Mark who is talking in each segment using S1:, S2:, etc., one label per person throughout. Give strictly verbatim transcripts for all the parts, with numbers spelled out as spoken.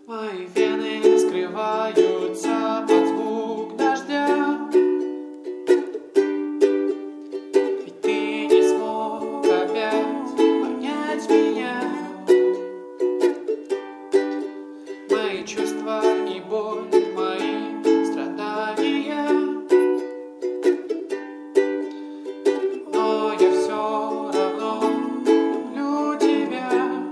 S1: Мои вены скрываются под звук дождя. Ведь ты не смог опять понять меня. Мои чувства и боль, мои страдания. Но я все равно люблю тебя.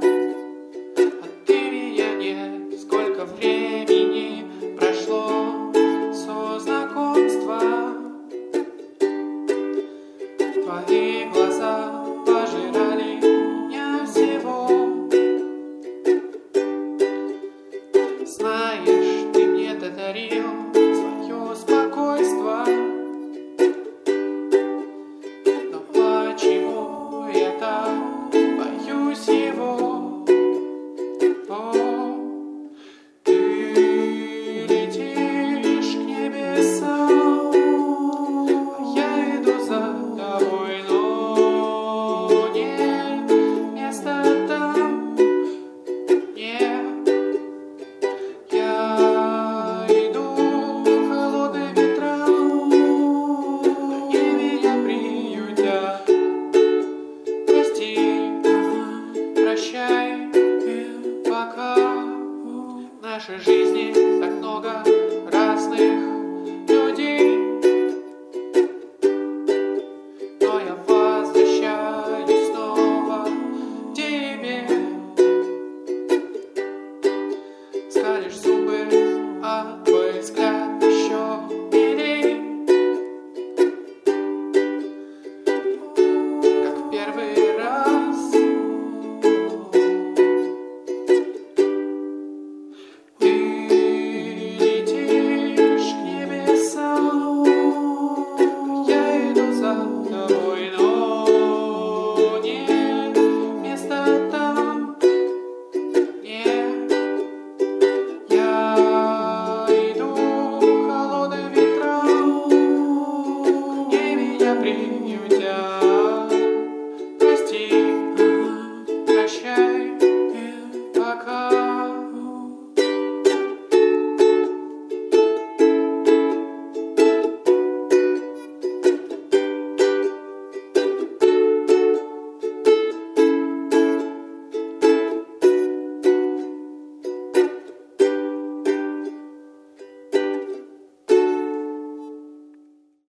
S1: А ты меня нет. Сколько времени прошло со знакомства. Твои глаза пожирали меня всего. Знаешь, ты мне додарил свое спокойствие. Но почему я так боюсь его? О, ты летишь к небесам, а я иду за тобой, но нет места там, нет. Я иду к холодным ветрам, они меня приютят. Прости, прощай, пока. В нашей жизни так много разных людей, но я возвращаюсь снова к тебе. Скалишь зубы.